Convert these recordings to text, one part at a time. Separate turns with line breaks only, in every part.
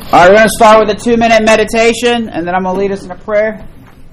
All right, we're going to start with a 2-minute meditation, and then I'm going to lead us in a prayer.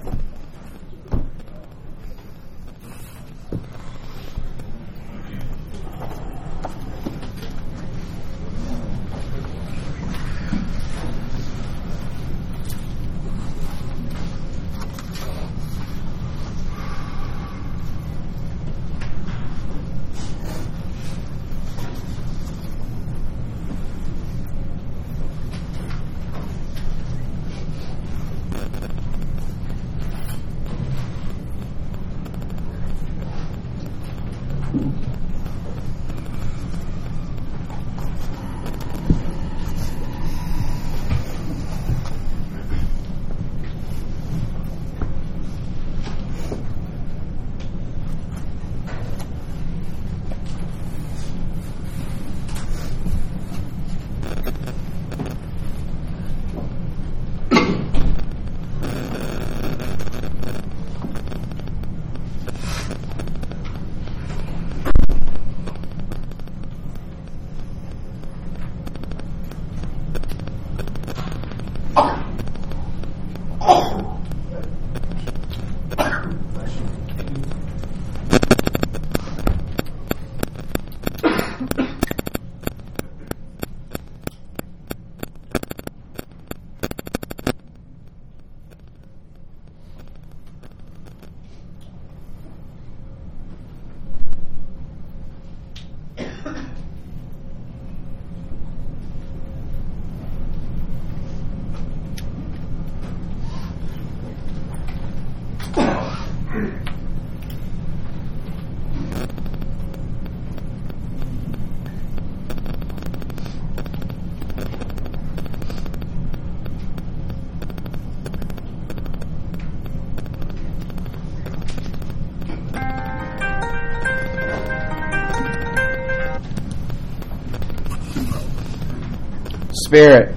Spirit,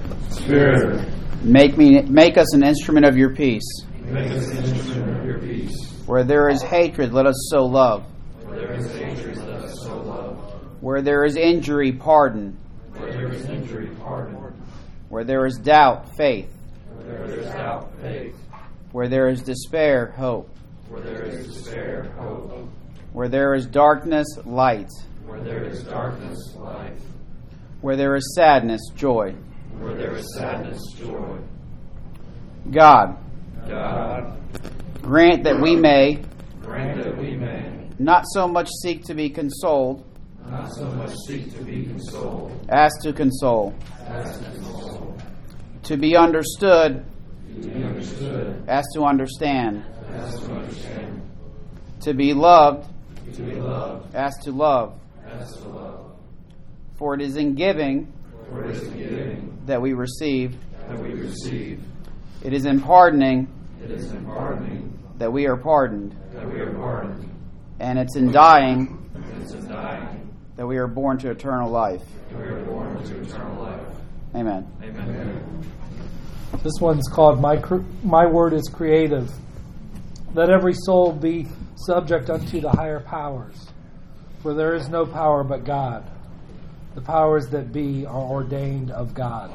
make us an instrument of your peace.
Make us an instrument of your peace.
Where there is hatred, let us sow love.
Where there is hatred, let us sow love.
Where there is injury, pardon.
Where there is injury, pardon.
Where there is doubt, faith.
Where there is doubt, faith.
Where there is despair, hope.
Where there is despair, hope.
Where there is darkness, light.
Where there is darkness, light.
Where there is sadness, joy.
Where there is sadness, joy.
God,
grant
that we may
not
so much seek to be consoled as to console, to be understood as to understand, to be loved as to love. For it is in giving that we receive. It is in pardoning that we are pardoned. And it's in dying that we are born to eternal life. Amen.
This one's called My Word is Creative. Let every soul be subject unto the higher powers, for there is no power but God. The powers that be are ordained of God.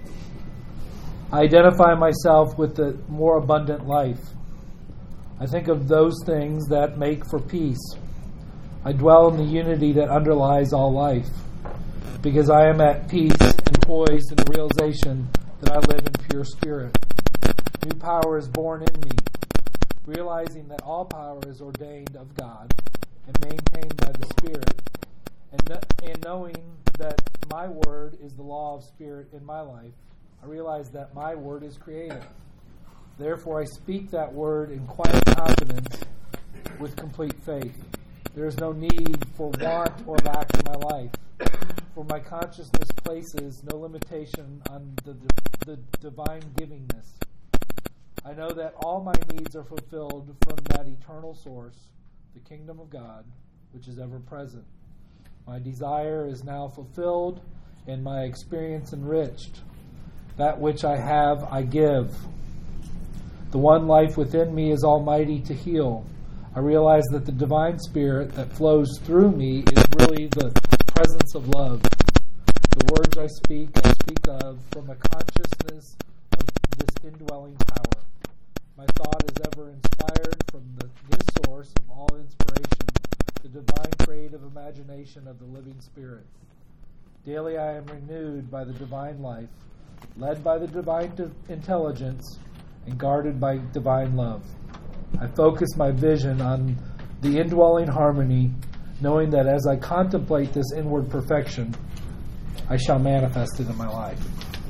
I identify myself with the more abundant life. I think of those things that make for peace. I dwell in the unity that underlies all life, because I am at peace and poised in the realization that I live in pure spirit. New power is born in me, realizing that all power is ordained of God and maintained by the Spirit, and knowing that my word is the law of spirit in my life, I realize that my word is creative. Therefore, I speak that word in quiet confidence with complete faith. There is no need for want or lack in my life, for my consciousness places no limitation on the divine givingness. I know that all my needs are fulfilled from that eternal source, the kingdom of God, which is ever present. My desire is now fulfilled and my experience enriched. That which I have, I give. The one life within me is almighty to heal. I realize that the divine spirit that flows through me is really the presence of love. The words I speak of from a consciousness of this indwelling power. My thought is ever inspired from this source of all inspiration, the divine creative imagination of the living Spirit. Daily I am renewed by the divine life, led by the divine intelligence, and guarded by divine love. I focus my vision on the indwelling harmony, knowing that as I contemplate this inward perfection, I shall manifest it in my life.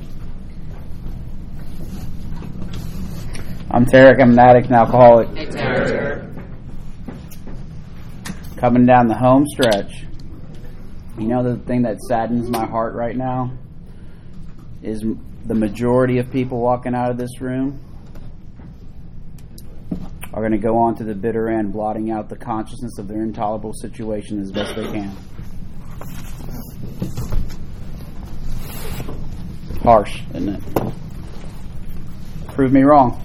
I'm Tarek. I'm an addict and alcoholic.
Hey, Tarek.
Coming down the home stretch. You know, the thing that saddens my heart right now is the majority of people walking out of this room are going to go on to the bitter end, blotting out the consciousness of their intolerable situation as best they can. Harsh, isn't it? Prove me wrong.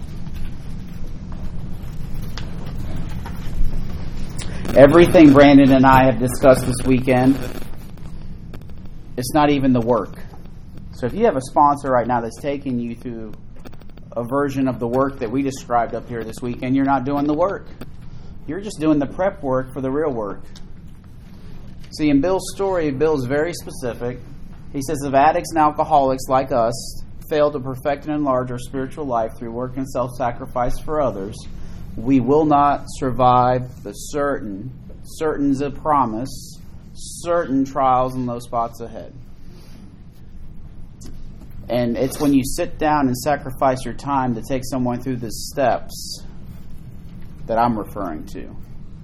Everything Brandon and I have discussed this weekend, it's not even the work. So if you have a sponsor right now that's taking you through a version of the work that we described up here this weekend, you're not doing the work. You're just doing the prep work for the real work. See, in Bill's story, Bill's very specific. He says, if addicts and alcoholics like us fail to perfect and enlarge our spiritual life through work and self-sacrifice for others, we will not survive the certain's a promise, certain trials and low spots ahead. And it's when you sit down and sacrifice your time to take someone through the steps that I'm referring to.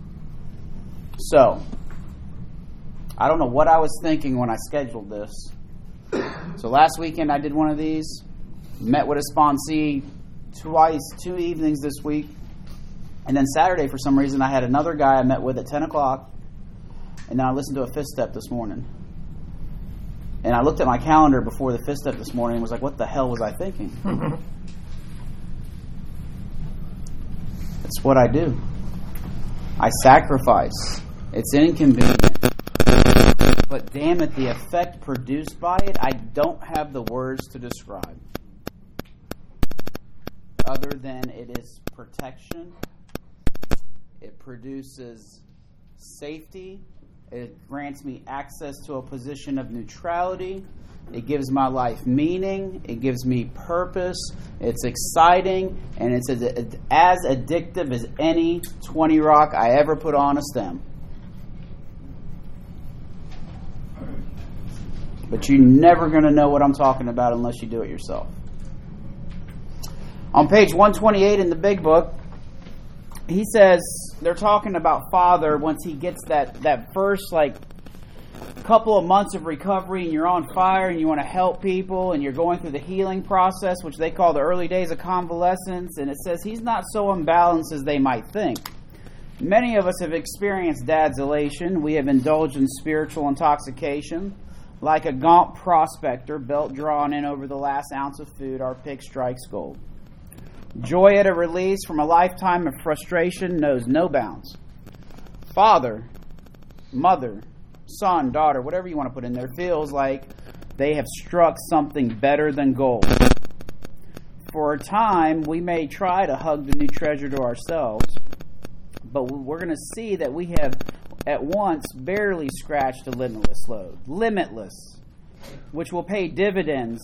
So, I don't know what I was thinking when I scheduled this. So last weekend I did one of these, met with a sponsee twice, 2 evenings this week. And then Saturday, for some reason, I had another guy I met with at 10 o'clock. And then I listened to a fifth step this morning. And I looked at my calendar before the fifth step this morning and was like, what the hell was I thinking? It's what I do. I sacrifice. It's inconvenient. But damn it, the effect produced by it, I don't have the words to describe. Other than it is protection. It produces safety. It grants me access to a position of neutrality. It gives my life meaning. It gives me purpose. It's exciting. And it's as addictive as any 20 rock I ever put on a stem. But you're never going to know what I'm talking about unless you do it yourself. On page 128 in the big book, he says they're talking about Father once he gets that first couple of months of recovery and you're on fire and you want to help people and you're going through the healing process, which they call the early days of convalescence. And it says he's not so unbalanced as they might think. Many of us have experienced dad's elation. We have indulged in spiritual intoxication. Like a gaunt prospector, belt drawn in over the last ounce of food, our pick strikes gold. Joy at a release from a lifetime of frustration knows no bounds. Father, mother, son, daughter, whatever you want to put in there, feels like they have struck something better than gold. For a time, we may try to hug the new treasure to ourselves, but we're going to see that we have at once barely scratched a limitless load. Limitless, which will pay dividends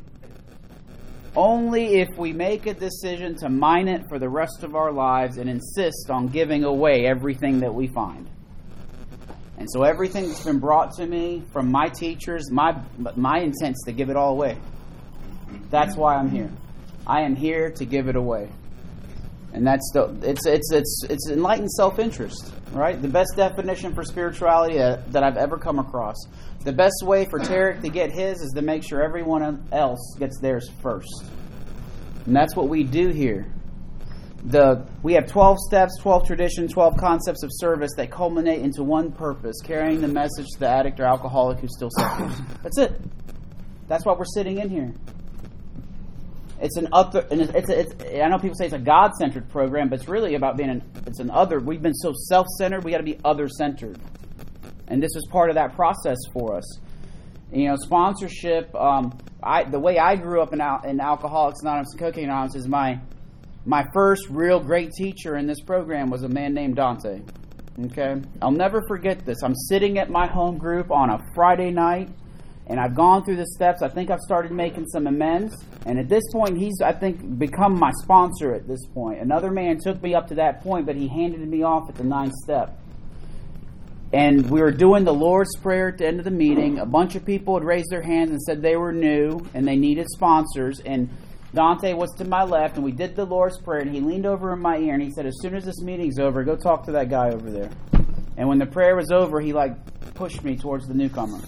only if we make a decision to mine it for the rest of our lives and insist on giving away everything that we find. And so everything that's been brought to me from my teachers, my intent is to give it all away. That's why I'm here. I am here to give it away. And that's it's enlightened self-interest, right? The best definition for spirituality that I've ever come across. The best way for Tarek to get his is to make sure everyone else gets theirs first. And that's what we do here. We have 12 steps, 12 traditions, 12 concepts of service that culminate into one purpose, carrying the message to the addict or alcoholic who still suffers. That's it. That's why we're sitting in here. It's an other. I know people say it's a God-centered program, but it's really about being it's an other. We've been so self-centered, we got to be other-centered, and this is part of that process for us. Sponsorship. The way I grew up in Alcoholics Anonymous and Cocaine Anonymous is my first real great teacher in this program was a man named Dante. Okay, I'll never forget this. I'm sitting at my home group on a Friday night, and I've gone through the steps. I think I've started making some amends, and at this point, he's, I think, become my sponsor at this point. Another man took me up to that point, but he handed me off at the 9th step. And we were doing the Lord's Prayer at the end of the meeting. A bunch of people had raised their hands and said they were new and they needed sponsors. And Dante was to my left, and we did the Lord's Prayer, and he leaned over in my ear, and he said, as soon as this meeting's over, go talk to that guy over there. And when the prayer was over, he pushed me towards the newcomer.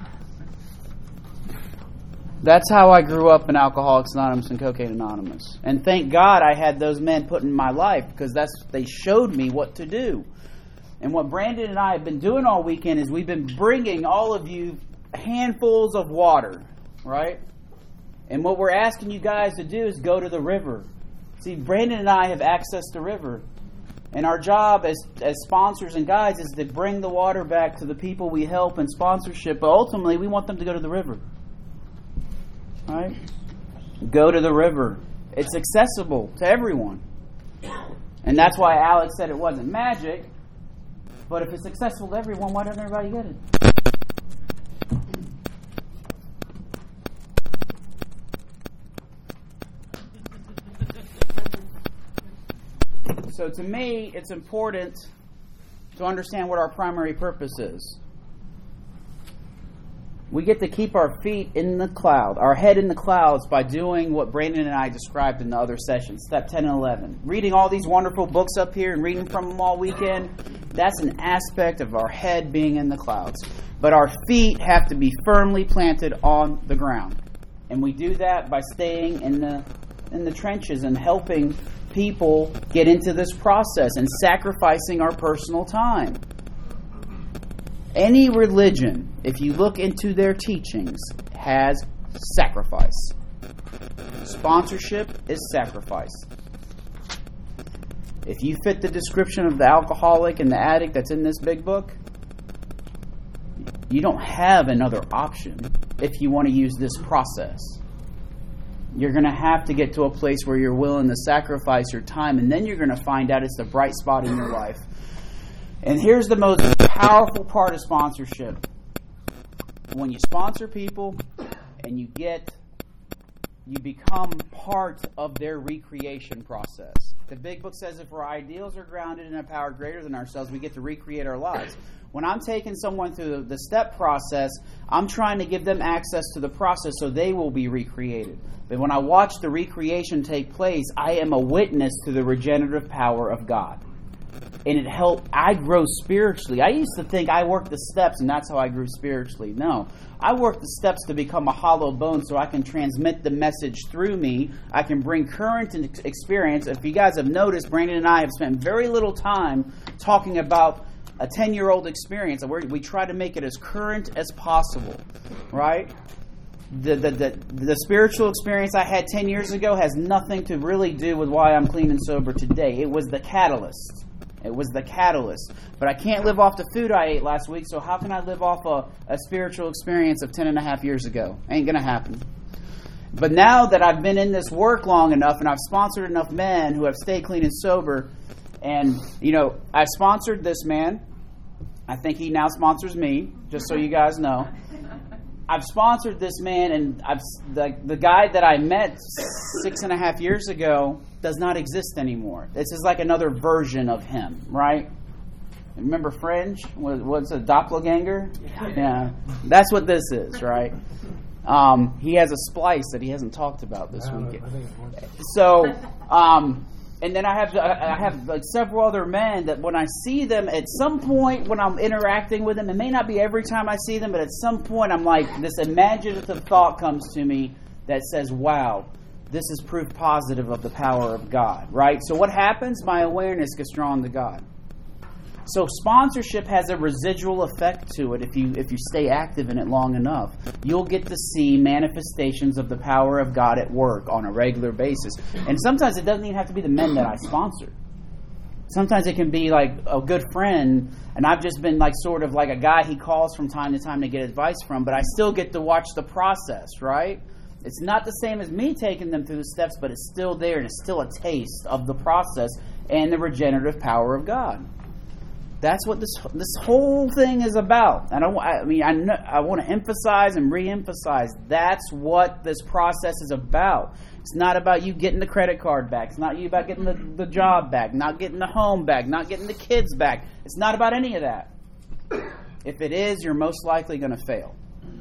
That's how I grew up in Alcoholics Anonymous and Cocaine Anonymous. And thank God I had those men put in my life, because they showed me what to do. And what Brandon and I have been doing all weekend is we've been bringing all of you handfuls of water, right? And what we're asking you guys to do is go to the river. See, Brandon and I have access to the river. And our job as sponsors and guides is to bring the water back to the people we help in sponsorship. But ultimately, we want them to go to the river. All right? Go to the river. It's accessible to everyone. And that's why Alex said it wasn't magic. But if it's accessible to everyone, why doesn't everybody get it? So to me, it's important to understand what our primary purpose is. We get to keep our feet in the cloud, our head in the clouds, by doing what Brandon and I described in the other sessions, step 10 and 11. Reading all these wonderful books up here and reading from them all weekend, that's an aspect of our head being in the clouds. But our feet have to be firmly planted on the ground. And we do that by staying in the trenches and helping people get into this process and sacrificing our personal time. Any religion, if you look into their teachings, has sacrifice. Sponsorship is sacrifice. If you fit the description of the alcoholic and the addict that's in this big book, you don't have another option if you want to use this process. You're going to have to get to a place where you're willing to sacrifice your time, and then you're going to find out it's the bright spot in your life. And here's the most powerful part of sponsorship. When you sponsor people and you become part of their recreation process. The big book says if our ideals are grounded in a power greater than ourselves, we get to recreate our lives. When I'm taking someone through the step process, I'm trying to give them access to the process so they will be recreated. But when I watch the recreation take place, I am a witness to the regenerative power of God. And I grow spiritually. I used to think I worked the steps and that's how I grew spiritually. No. I worked the steps to become a hollow bone so I can transmit the message through me. I can bring current experience. If you guys have noticed, Brandon and I have spent very little time talking about a 10-year-old experience. We try to make it as current as possible, right? The spiritual experience I had 10 years ago has nothing to really do with why I'm clean and sober today. It was the catalyst. It was the catalyst. But I can't live off the food I ate last week, so how can I live off a spiritual experience of 10 and a half years ago? Ain't going to happen. But now that I've been in this work long enough and I've sponsored enough men who have stayed clean and sober, and, I sponsored this man. I think he now sponsors me, just so you guys know. I've sponsored this man, and the guy that I met 6.5 years ago does not exist anymore. This is like another version of him, right? Remember Fringe? What's a doppelganger? Yeah. That's what this is, right? He has a splice that he hasn't talked about this weekend. So, and then I have like several other men that when I see them at some point when I'm interacting with them, it may not be every time I see them, but at some point I'm like, this imaginative thought comes to me that says, wow, this is proof positive of the power of God, right? So what happens? My awareness gets drawn to God. So sponsorship has a residual effect to it if you stay active in it long enough. You'll get to see manifestations of the power of God at work on a regular basis. And sometimes it doesn't even have to be the men that I sponsor. Sometimes it can be like a good friend, and I've just been like sort of like a guy he calls from time to time to get advice from, but I still get to watch the process, right? It's not the same as me taking them through the steps, but it's still there, and it's still a taste of the process and the regenerative power of God. That's what this whole thing is about. And I want to emphasize and re-emphasize that's what this process is about. It's not about you getting the credit card back. It's not you about getting the job back, not getting the home back, not getting the kids back. It's not about any of that. If it is, you're most likely going to fail.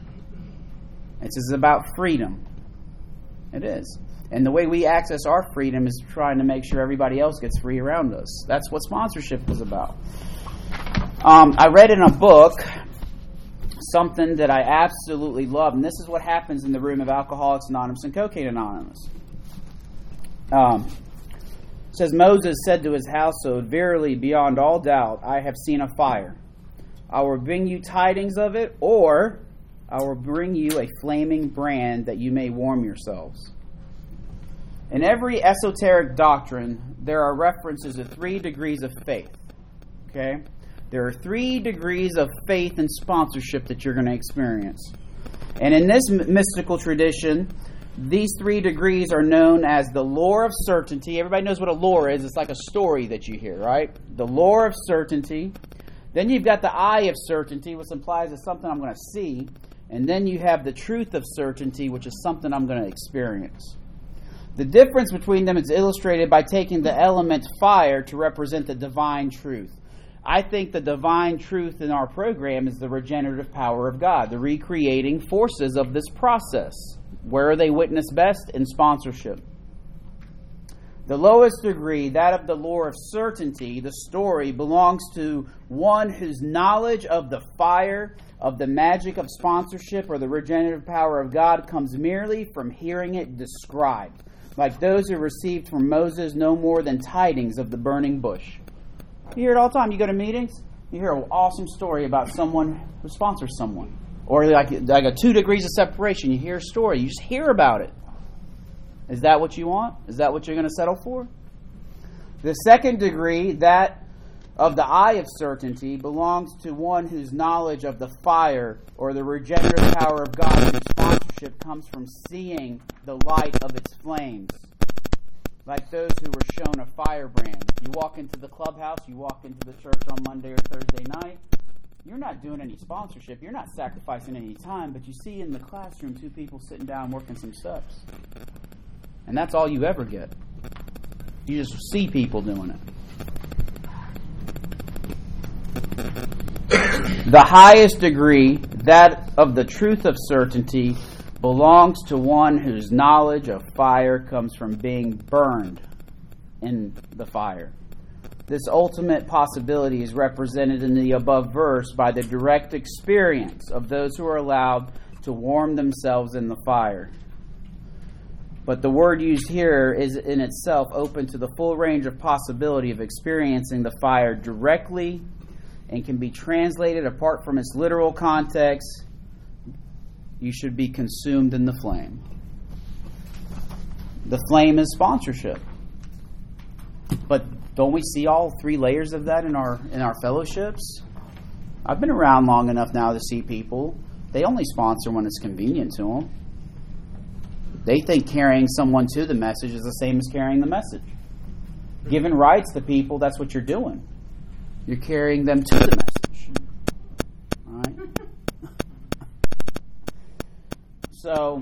It's about freedom. It is. And the way we access our freedom is trying to make sure everybody else gets free around us. That's what sponsorship was about. I read in a book something that I absolutely love, and this is what happens in the room of Alcoholics Anonymous and Cocaine Anonymous. It says, Moses said to his household, "Verily, beyond all doubt, I have seen a fire. I will bring you tidings of it, or I will bring you a flaming brand that you may warm yourselves." In every esoteric doctrine, there are references to 3 degrees of faith. Okay? There are 3 degrees of faith and sponsorship that you're going to experience. And in this mystical tradition, these 3 degrees are known as the lore of certainty. Everybody knows what a lore is. It's like a story that you hear, right? The lore of certainty. Then you've got the eye of certainty, which implies it's something I'm going to see. And then you have the truth of certainty, which is something I'm going to experience. The difference between them is illustrated by taking the element fire to represent the divine truth. I think the divine truth in our program is the regenerative power of God, the recreating forces of this process. Where are they witnessed best? In sponsorship. The lowest degree, that of the lore of certainty, the story, belongs to one whose knowledge of the fire, of the magic of sponsorship, or the regenerative power of God comes merely from hearing it described, like those who received from Moses no more than tidings of the burning bush. You hear it all the time. You go to meetings, you hear an awesome story about someone who sponsors someone. Or like a 2 degrees of separation. You hear a story. You just hear about it. Is that what you want? Is that what you're going to settle for? The second degree, that of the eye of certainty, belongs to one whose knowledge of the fire or the regenerative power of God through sponsorship comes from seeing the light of its flames. Like those who were shown a firebrand. You walk into the clubhouse, you walk into the church on Monday or Thursday night. You're not doing any sponsorship. You're not sacrificing any time, but you see in the classroom 2 people sitting down working some steps. And that's all you ever get. You just see people doing it. The highest degree, that of the truth of certainty, belongs to one whose knowledge of fire comes from being burned in the fire. This ultimate possibility is represented in the above verse by the direct experience of those who are allowed to warm themselves in the fire. But the word used here is in itself open to the full range of possibility of experiencing the fire directly and can be translated apart from its literal context. You should be consumed in the flame. The flame is sponsorship. But don't we see all 3 layers of that in our fellowships? I've been around long enough now to see people. They only sponsor when it's convenient to them. They think carrying someone to the message is the same as carrying the message. Giving rights to people, that's what you're doing. You're carrying them to the message. All right? So,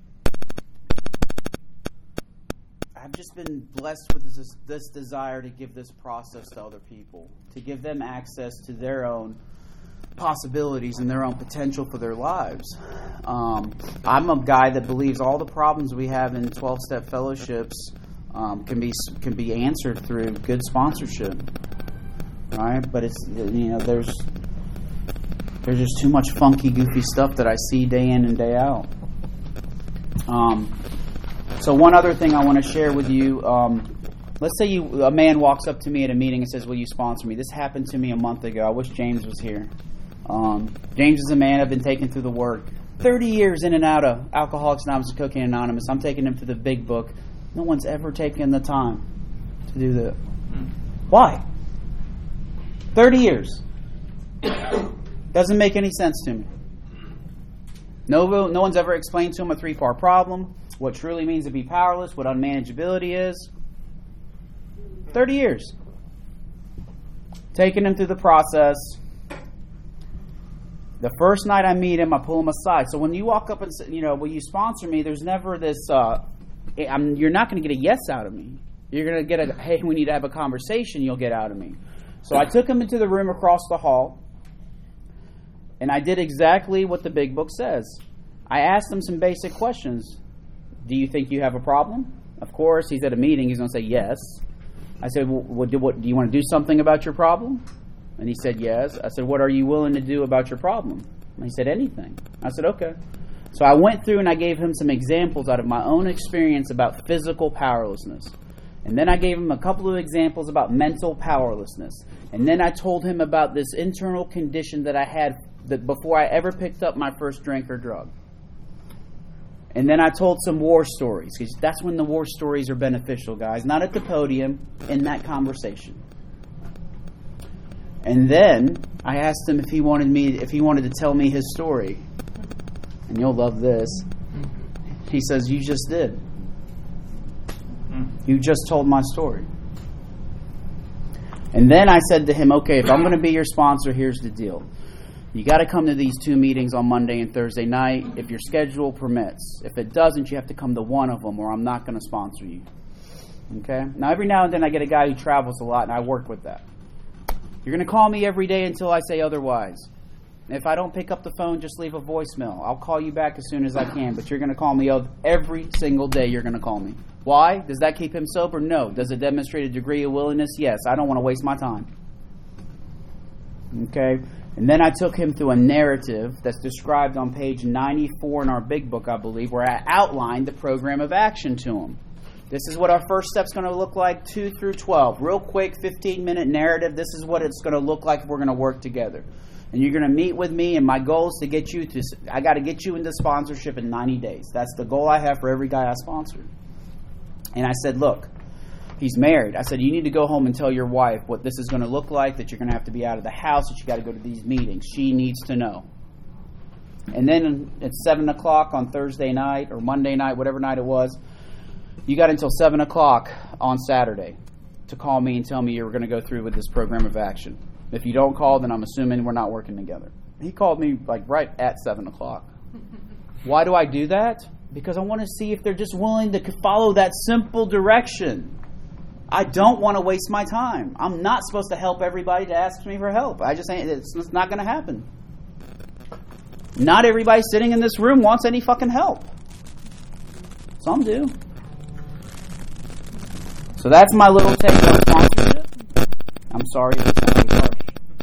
I've just been blessed with this desire to give this process to other people, to give them access to their own possibilities and their own potential for their lives. I'm a guy that believes all the problems we have in 12-step fellowships can be answered through good sponsorship, right? But it's there's just too much funky, goofy stuff that I see day in and day out. So one other thing I want to share with you. Let's say a man walks up to me at a meeting and says, "Will you sponsor me?" This happened to me a month ago. I wish James was here. James is a man I've been taking through the Word. 30 years in and out of Alcoholics Anonymous and Cocaine Anonymous. I'm taking him through the big book. No one's ever taken the time to do that. Why? 30 years. Doesn't make any sense to me. No one's ever explained to him a three-part problem, what truly means to be powerless, what unmanageability is. 30 years. Taking him through the process. The first night I meet him, I pull him aside. So when you walk up and say, will you sponsor me, there's never this, you're not going to get a yes out of me. You're going to get a, hey, we need to have a conversation, you'll get out of me. So I took him into the room across the hall, and I did exactly what the big book says. I asked him some basic questions. Do you think you have a problem? Of course, he's at a meeting, he's going to say yes. I said, well, do you want to do something about your problem? And he said yes. I said, what are you willing to do about your problem? And he said, anything. I said, okay. So I went through and I gave him some examples out of my own experience about physical powerlessness. And then I gave him a couple of examples about mental powerlessness. And then I told him about this internal condition that I had that before I ever picked up my first drink or drug. And then I told some war stories, because that's when the war stories are beneficial, guys. Not at the podium, in that conversation. And then I asked him if he wanted to tell me his story. And you'll love this. He says, you just did. You just told my story. And then I said to him, okay, if I'm going to be your sponsor, here's the deal. You got to come to these 2 meetings on Monday and Thursday night if your schedule permits. If it doesn't, you have to come to one of them or I'm not going to sponsor you. Okay? Now, every now and then I get a guy who travels a lot, and I work with that. You're going to call me every day until I say otherwise. If I don't pick up the phone, just leave a voicemail. I'll call you back as soon as I can, but you're going to call me every single day. You're going to call me. Why? Does that keep him sober? No. Does it demonstrate a degree of willingness? Yes. I don't want to waste my time. Okay? And then I took him through a narrative that's described on page 94 in our big book, I believe, where I outlined the program of action to him. This is what our first step's going to look like, 2 through 12. Real quick, 15-minute narrative. This is what it's going to look like if we're going to work together. And you're going to meet with me, and my goal is to get you to, I got to get you into sponsorship in 90 days. That's the goal I have for every guy I sponsored. And I said, look, he's married. I said, you need to go home and tell your wife what this is going to look like, that you're going to have to be out of the house, that you got to go to these meetings. She needs to know. And then at 7 o'clock on Thursday night or Monday night, whatever night it was, you got until 7 o'clock on Saturday to call me and tell me you were going to go through with this program of action. If you don't call, then I'm assuming we're not working together. He called me like right at 7 o'clock. Why do I do that? Because I want to see if they're just willing to follow that simple direction. I don't want to waste my time. I'm not supposed to help everybody that asks me for help. I just ain't. It's not going to happen. Not everybody sitting in this room wants any fucking help. Some do. So that's my little take on sponsorship. I'm sorry if it sounded harsh.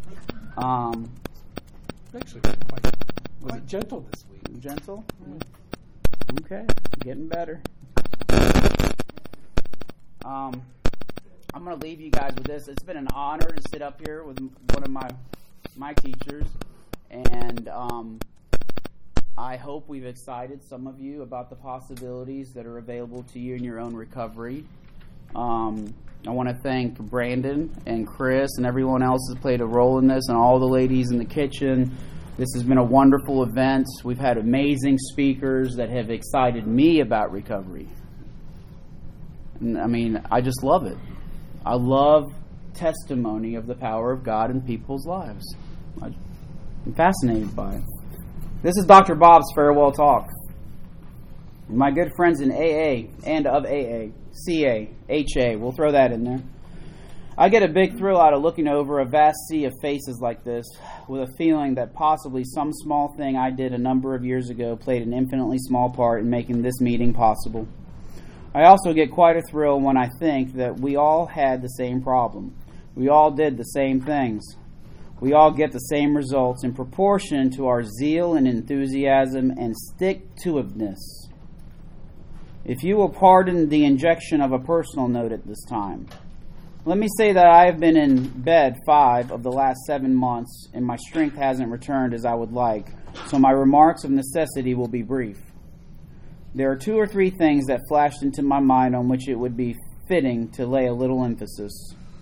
Actually, quite gentle this week.
Gentle? Okay, getting better. I'm going to leave you guys with this. It's been an honor to sit up here with one of my teachers, and I hope we've excited some of you about the possibilities that are available to you in your own recovery. I want to thank Brandon and Chris and everyone else who's played a role in this, and all the ladies in the kitchen. This has been a wonderful event. We've had amazing speakers that have excited me about recovery. And, I mean, I just love it. I love testimony of the power of God in people's lives. I'm fascinated by it. This is Dr. Bob's farewell talk. My good friends in AA and of AA, CA, HA, we'll throw that in there. I get a big thrill out of looking over a vast sea of faces like this with a feeling that possibly some small thing I did a number of years ago played an infinitely small part in making this meeting possible. I also get quite a thrill when I think that we all had the same problem. We all did the same things. We all get the same results in proportion to our zeal and enthusiasm and stick-to-itiveness. If you will pardon the injection of a personal note at this time, let me say that I have been in bed 5 of the last 7 months, and my strength hasn't returned as I would like, so my remarks of necessity will be brief. There are 2 or 3 things that flashed into my mind on which it would be fitting to lay a little emphasis.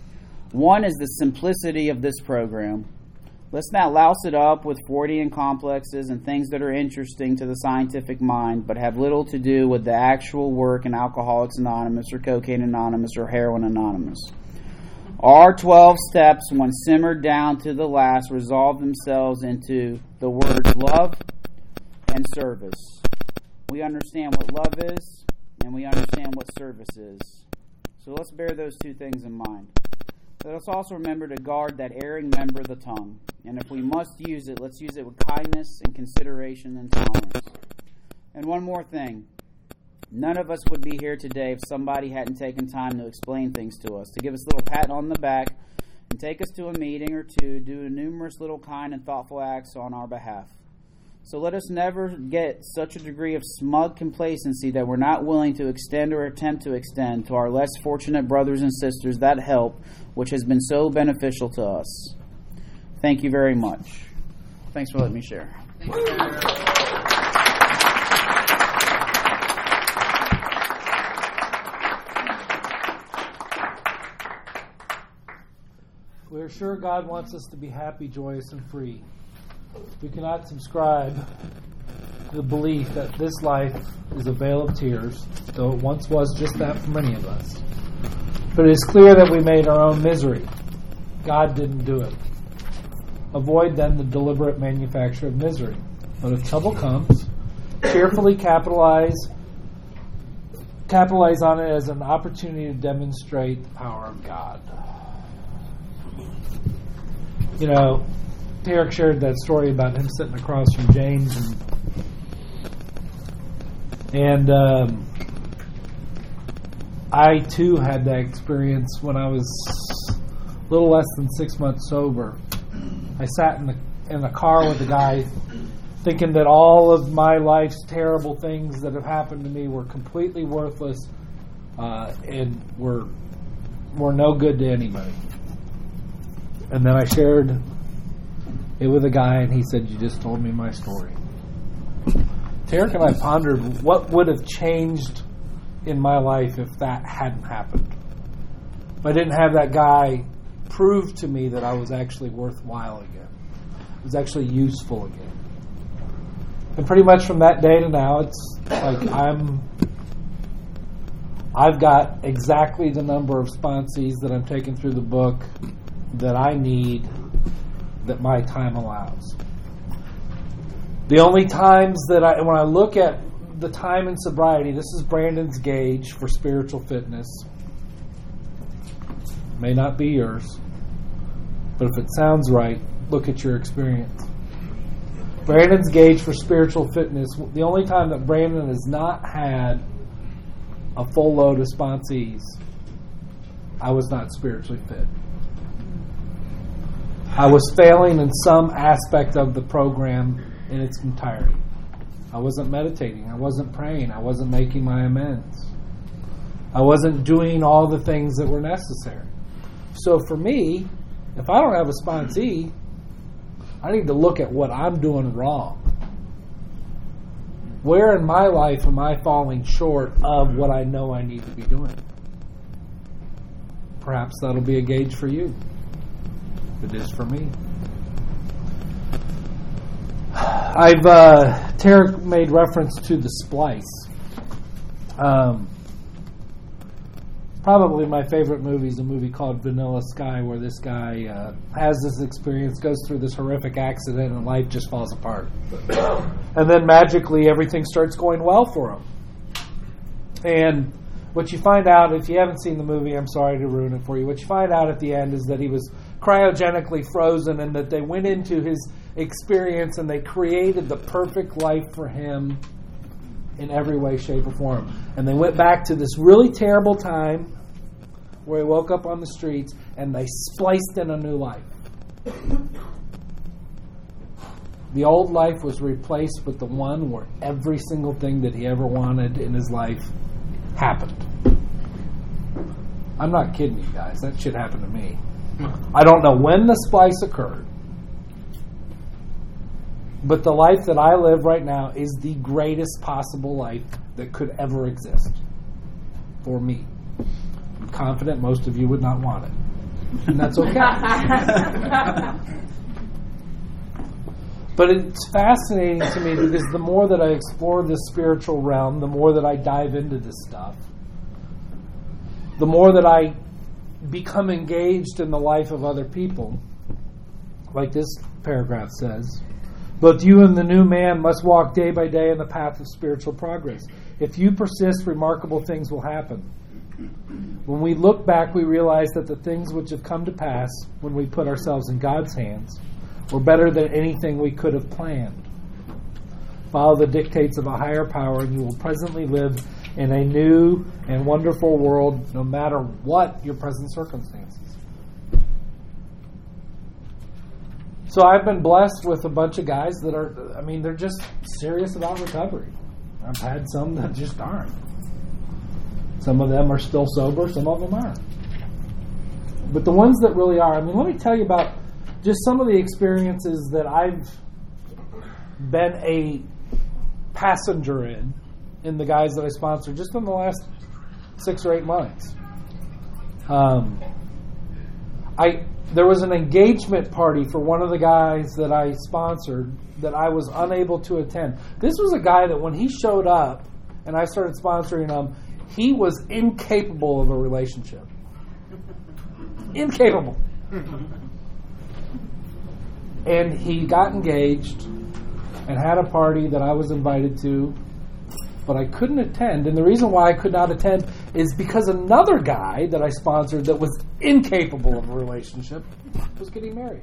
One is the simplicity of this program. Let's not louse it up with Freudian complexes and things that are interesting to the scientific mind, but have little to do with the actual work in Alcoholics Anonymous or Cocaine Anonymous or Heroin Anonymous. Our 12 steps, when simmered down to the last, resolve themselves into the words love and service. We understand what love is, and we understand what service is. So let's bear those two things in mind. Let us also remember to guard that erring member of the tongue. And if we must use it, let's use it with kindness and consideration and tolerance. And one more thing. None of us would be here today if somebody hadn't taken time to explain things to us, to give us a little pat on the back, and take us to a meeting or two, do numerous little kind and thoughtful acts on our behalf. So let us never get such a degree of smug complacency that we're not willing to extend or attempt to extend to our less fortunate brothers and sisters that help, which has been so beneficial to us. Thank you very much. Thanks for letting me share.
We're sure God wants us to be happy, joyous, and free. We cannot subscribe to the belief that this life is a vale of tears, though it once was just that for many of us. But it is clear that we made our own misery. God didn't do it. Avoid then the deliberate manufacture of misery. But if trouble comes, cheerfully capitalize on it as an opportunity to demonstrate the power of God. You know, Eric shared that story about him sitting across from James, and I too had that experience when I was a little less than 6 months sober. I sat in the car with a guy thinking that all of my life's terrible things that have happened to me were completely worthless and were no good to anybody. And then I shared it with a guy, and he said, "You just told me my story." Tarek and I pondered what would have changed in my life if that hadn't happened. If I didn't have that guy prove to me that I was actually worthwhile again. I was actually useful again. And pretty much from that day to now, it's like I've got exactly the number of sponsees that I'm taking through the book that I need, that my time allows. The only times that when I look at the time in sobriety, this is Brandon's gauge for spiritual fitness. May not be yours, but if it sounds right, look at your experience. Brandon's gauge for spiritual fitness, the only time that Brandon has not had a full load of sponsees, I was not spiritually fit. I was failing in some aspect of the program in its entirety. I wasn't meditating. I wasn't praying. I wasn't making my amends. I wasn't doing all the things that were necessary. So for me, if I don't have a sponsee, I need to look at what I'm doing wrong. Where in my life am I falling short of what I know I need to be doing? Perhaps that'll be a gauge for you. It is for me. Tarek made reference to the splice. Probably my favorite movie is a movie called Vanilla Sky, where this guy has this experience, goes through this horrific accident, and life just falls apart. And then magically everything starts going well for him. And what you find out, if you haven't seen the movie, I'm sorry to ruin it for you, what you find out at the end is that he was cryogenically frozen, and that they went into his experience and they created the perfect life for him in every way, shape, or form. And they went back to this really terrible time where he woke up on the streets, and they spliced in a new life. The old life was replaced with the one where every single thing that he ever wanted in his life happened. I'm not kidding you guys. That shit happened to me. I don't know when the splice occurred, but the life that I live right now is the greatest possible life that could ever exist for me. I'm confident most of you would not want it. And that's okay. But it's fascinating to me because the more that I explore this spiritual realm, the more that I dive into this stuff, the more that I become engaged in the life of other people, like this paragraph says. But you and the new man must walk day by day in the path of spiritual progress. If you persist, remarkable things will happen. When we look back, we realize that the things which have come to pass when we put ourselves in God's hands were better than anything we could have planned. Follow the dictates of a higher power, and you will presently live in a new and wonderful world, no matter what your present circumstances. So I've been blessed with a bunch of guys that are, they're just serious about recovery. I've had some that just aren't. Some of them are still sober, some of them aren't. But the ones that really are, let me tell you about just some of the experiences that I've been a passenger in the guys that I sponsor just in the last 6 or 8 months. There was an engagement party for one of the guys that I sponsored that I was unable to attend. This was a guy that when he showed up and I started sponsoring him, he was incapable of a relationship. Incapable. And he got engaged and had a party that I was invited to, but I couldn't attend. And the reason why I could not attend is because another guy that I sponsored that was incapable of a relationship was getting married.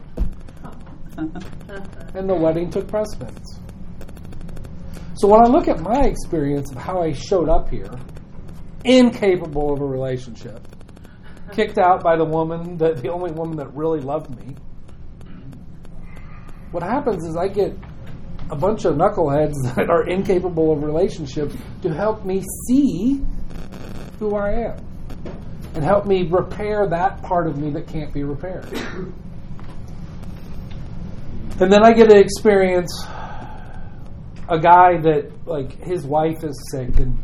And the wedding took precedence. So when I look at my experience of how I showed up here, incapable of a relationship, kicked out by the only woman that really loved me, what happens is I get a bunch of knuckleheads that are incapable of relationships to help me see who I am and help me repair that part of me that can't be repaired. And then I get to experience a guy that, his wife is sick, and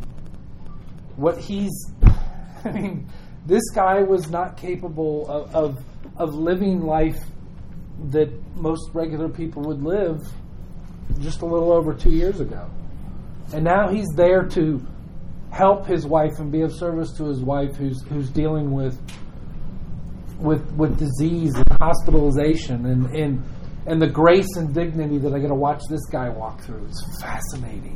this guy was not capable of living life that most regular people would live just a little over 2 years ago. And now he's there to help his wife and be of service to his wife who's dealing with disease and hospitalization and the grace and dignity that I get to watch this guy walk through is fascinating.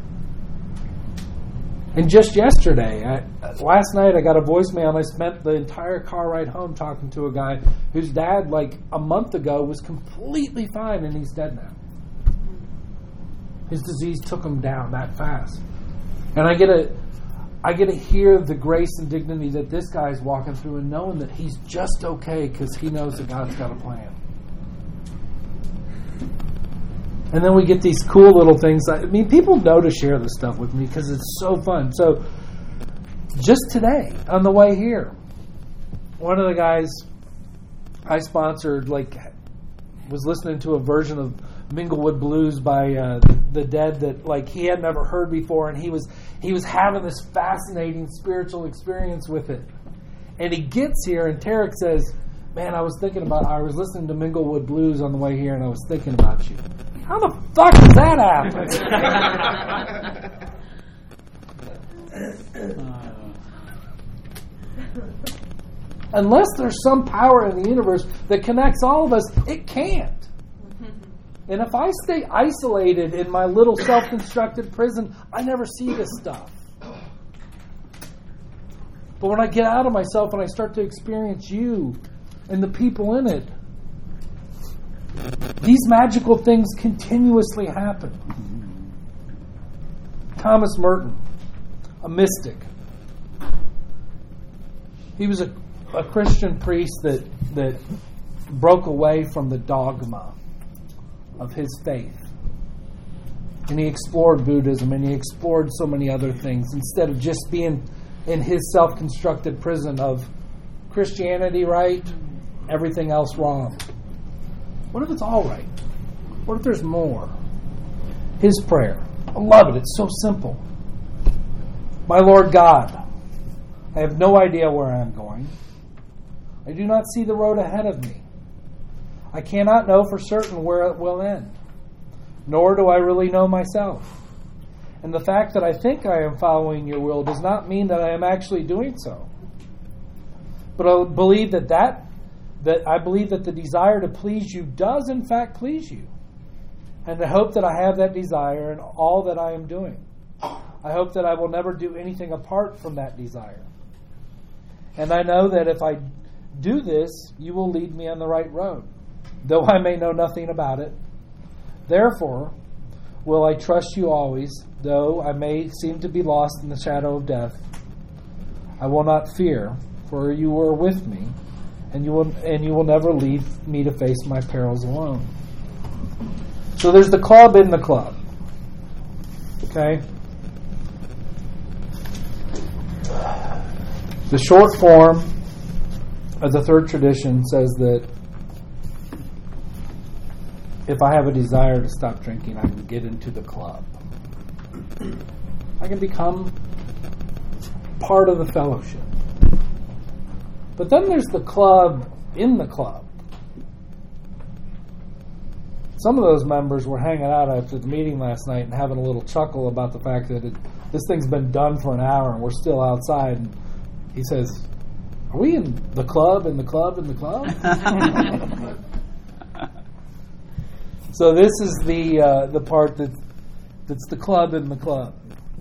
And just yesterday, last night I got a voicemail and I spent the entire car ride home talking to a guy whose dad, a month ago, was completely fine and he's dead now. His disease took him down that fast. And I get to hear the grace and dignity that this guy's walking through and knowing that he's just okay because he knows that God's got a plan. And then we get these cool little things. People know to share this stuff with me because it's so fun. So just today, on the way here, one of the guys I sponsored was listening to a version of Minglewood Blues by the Dead that he had never heard before, and he was having this fascinating spiritual experience with it. And he gets here, and Tarek says, "Man, I was listening to Minglewood Blues on the way here, and I was thinking about you." How the fuck does that happen? Unless there's some power in the universe that connects all of us, it can't. And if I stay isolated in my little self-constructed prison, I never see this stuff. But when I get out of myself and I start to experience you and the people in it, these magical things continuously happen. Thomas Merton, a mystic. He was a Christian priest that broke away from the dogma of his faith. And he explored Buddhism and he explored so many other things instead of just being in his self-constructed prison of Christianity right, everything else wrong. What if it's all right? What if there's more? His prayer. I love it. It's so simple. My Lord God, I have no idea where I'm going. I do not see the road ahead of me. I cannot know for certain where it will end, nor do I really know myself. And the fact that I think I am following your will does not mean that I am actually doing so. But I believe that the desire to please you does in fact please you. And I hope that I have that desire in all that I am doing. I hope that I will never do anything apart from that desire. And I know that if I do this, you will lead me on the right road, though I may know nothing about it. Therefore, will I trust you always, though I may seem to be lost in the shadow of death. I will not fear, for you are with me, and you will never leave me to face my perils alone. So there's the club in the club. Okay? The short form of the third tradition says that if I have a desire to stop drinking, I can get into the club. I can become part of the fellowship. But then there's the club in the club. Some of those members were hanging out after the meeting last night and having a little chuckle about the fact that this thing's been done for an hour and we're still outside. And he says, "Are we in the club, in the club, in the club?" So this is the part that's the club in the club.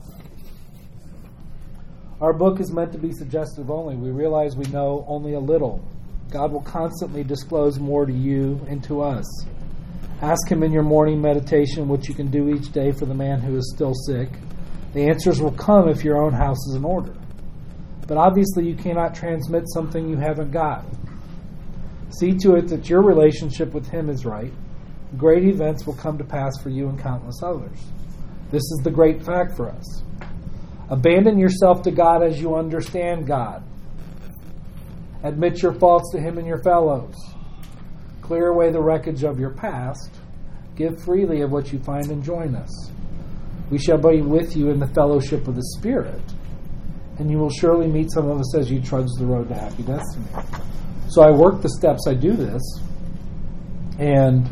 Our book is meant to be suggestive only. We realize we know only a little. God will constantly disclose more to you and to us. Ask Him in your morning meditation what you can do each day for the man who is still sick. The answers will come if your own house is in order. But obviously you cannot transmit something you haven't got. See to it that your relationship with Him is right. Great events will come to pass for you and countless others. This is the great fact for us. Abandon yourself to God as you understand God. Admit your faults to Him and your fellows. Clear away the wreckage of your past. Give freely of what you find and join us. We shall be with you in the fellowship of the Spirit, and you will surely meet some of us as you trudge the road to happy destiny. So I work the steps, I do this, and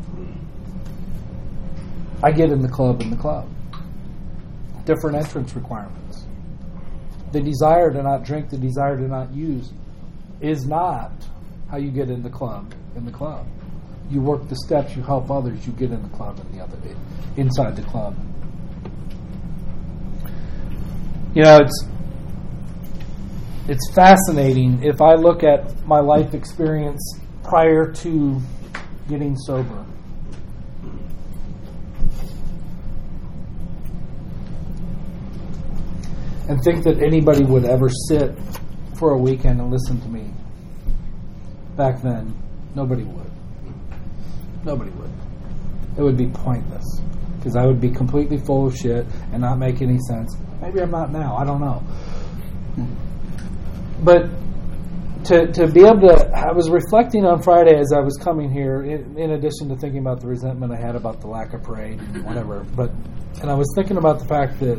I get in the club. Different entrance requirements. The desire to not drink, the desire to not use is not how you get in the club. You work the steps, you help others, you get in the club and inside the club. You know, it's fascinating if I look at my life experience prior to getting sober. And think that anybody would ever sit for a weekend and listen to me. Back then, nobody would. It would be pointless because I would be completely full of shit and not make any sense. Maybe I'm not now. I don't know. But to be able to, I was reflecting on Friday as I was coming here, in addition to thinking about the resentment I had about the lack of parade and whatever. And I was thinking about the fact that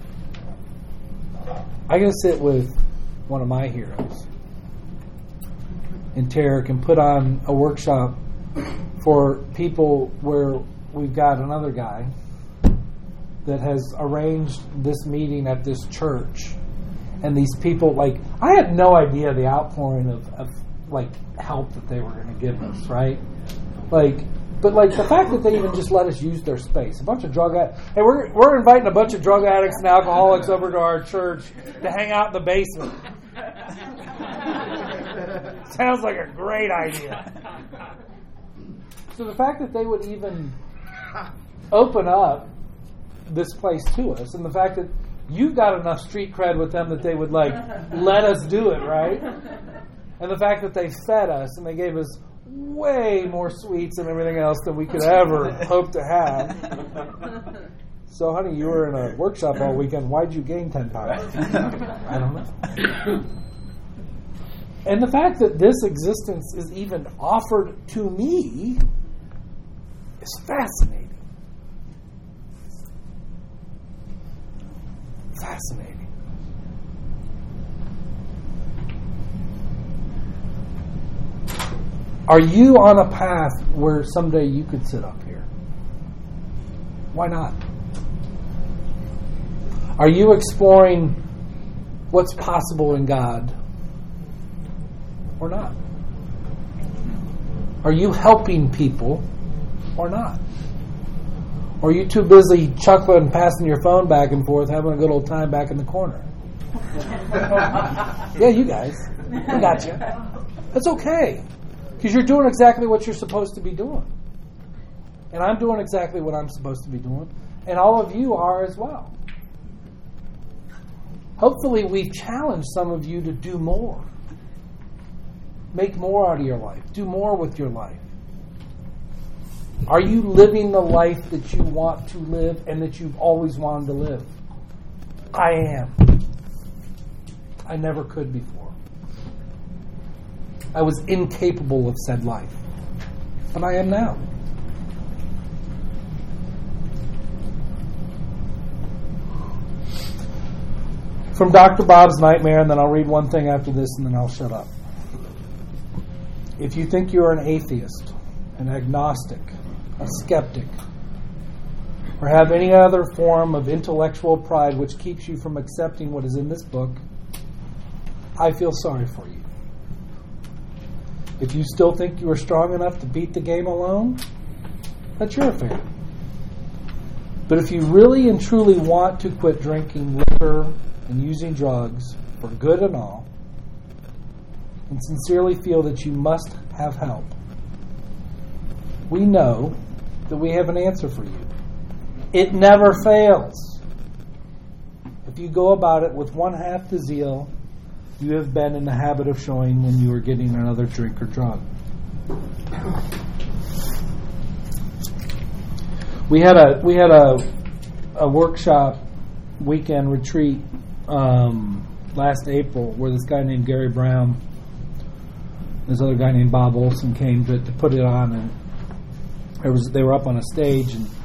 I got to sit with one of my heroes in Tarek and put on a workshop for people where we've got another guy that has arranged this meeting at this church, and these people, I had no idea the outpouring of help that they were going to give us, right? But the fact that they even just let us use their space. A bunch of drug addicts. Hey, we're inviting a bunch of drug addicts and alcoholics over to our church to hang out in the basement. Sounds like a great idea. So the fact that they would even open up this place to us, and the fact that you've got enough street cred with them that they would let us do it, right? And the fact that they fed us and they gave us way more sweets and everything else than we could ever hope to have. So, honey, you were in a workshop all weekend. Why'd you gain 10 pounds? I don't know. And the fact that this existence is even offered to me is fascinating. Are you on a path where someday you could sit up here? Why not? Are you exploring what's possible in God or not? Are you helping people or not? Or are you too busy chuckling, passing your phone back and forth, having a good old time back in the corner? Yeah, you guys. I got you. That's okay. Because you're doing exactly what you're supposed to be doing. And I'm doing exactly what I'm supposed to be doing. And all of you are as well. Hopefully we've challenged some of you to do more. Make more out of your life. Do more with your life. Are you living the life that you want to live and that you've always wanted to live? I am. I never could before. I was incapable of said life. But I am now. From Dr. Bob's Nightmare, and then I'll read one thing after this and then I'll shut up. If you think you're an atheist, an agnostic, a skeptic, or have any other form of intellectual pride which keeps you from accepting what is in this book, I feel sorry for you. If you still think you are strong enough to beat the game alone, that's your affair. But if you really and truly want to quit drinking liquor and using drugs for good and all, and sincerely feel that you must have help, we know that we have an answer for you. It never fails. If you go about it with one half the zeal you have been in the habit of showing when you are getting another drink or drug. We had a workshop weekend retreat last April where this guy named Gary Brown, this other guy named Bob Olson came to put it on, and they were up on a stage and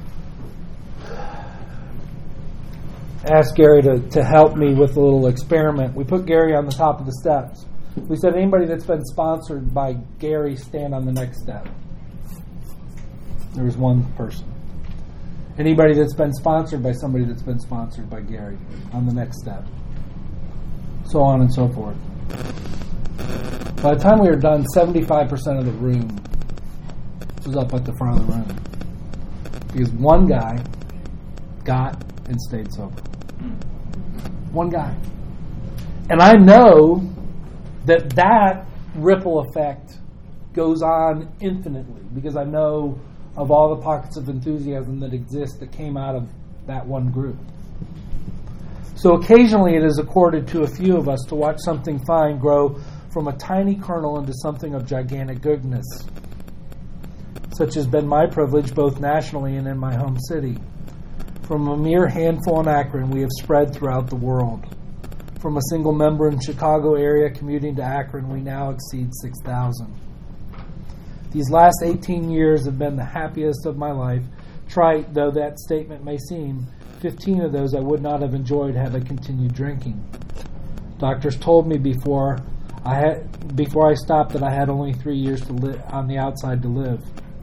asked Gary to help me with a little experiment. We put Gary on the top of the steps. We said, anybody that's been sponsored by Gary, stand on the next step. There was one person. Anybody that's been sponsored by somebody that's been sponsored by Gary, on the next step. So on and so forth. By the time we were done, 75% of the room was up at the front of the room. Because one guy got and stayed sober. One guy. And I know that ripple effect goes on infinitely, because I know of all the pockets of enthusiasm that exist that came out of that one group. So occasionally it is accorded to a few of us to watch something fine grow from a tiny kernel into something of gigantic goodness. Such has been my privilege both nationally and in my home city. From a mere handful in Akron, we have spread throughout the world. From a single member in Chicago area commuting to Akron, we now exceed 6,000. These last 18 years have been the happiest of my life. Trite though that statement may seem, 15 of those I would not have enjoyed had I continued drinking. Doctors told me before I stopped that I had only 3 years to live on the outside to live.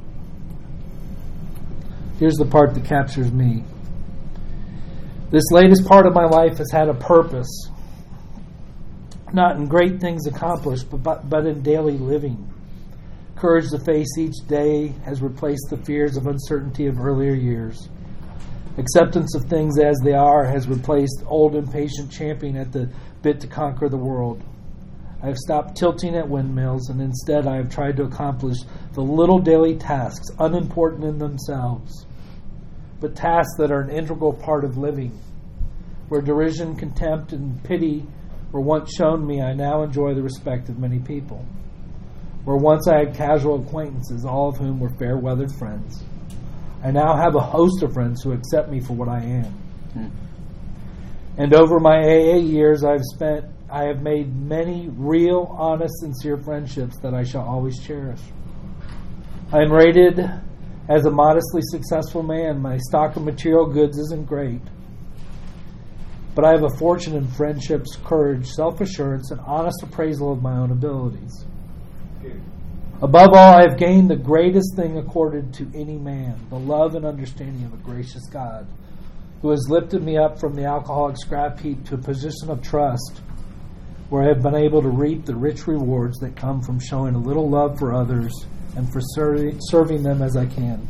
Here's the part that captures me. This latest part of my life has had a purpose, not in great things accomplished, but in daily living. Courage to face each day has replaced the fears of uncertainty of earlier years. Acceptance of things as they are has replaced old impatient champing at the bit to conquer the world. I have stopped tilting at windmills, and instead I have tried to accomplish the little daily tasks, unimportant in themselves, but tasks that are an integral part of living. Where derision, contempt, and pity were once shown me, I now enjoy the respect of many people. Where once I had casual acquaintances, all of whom were fair-weathered friends, I now have a host of friends who accept me for what I am. And over my AA years I have made many real, honest, sincere friendships that I shall always cherish. I am rated as a modestly successful man. My stock of material goods isn't great. But I have a fortune in friendships, courage, self-assurance, and honest appraisal of my own abilities. Above all, I have gained the greatest thing accorded to any man, the love and understanding of a gracious God, who has lifted me up from the alcoholic scrap heap to a position of trust, where I have been able to reap the rich rewards that come from showing a little love for others and for serving them as I can.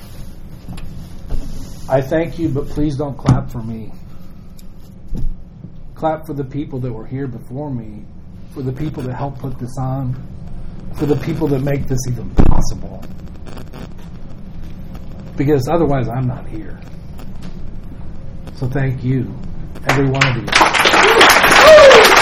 I thank you, but please don't clap for me. Clap for the people that were here before me, for the people that helped put this on, for the people that make this even possible. Because otherwise I'm not here. So thank you, every one of you.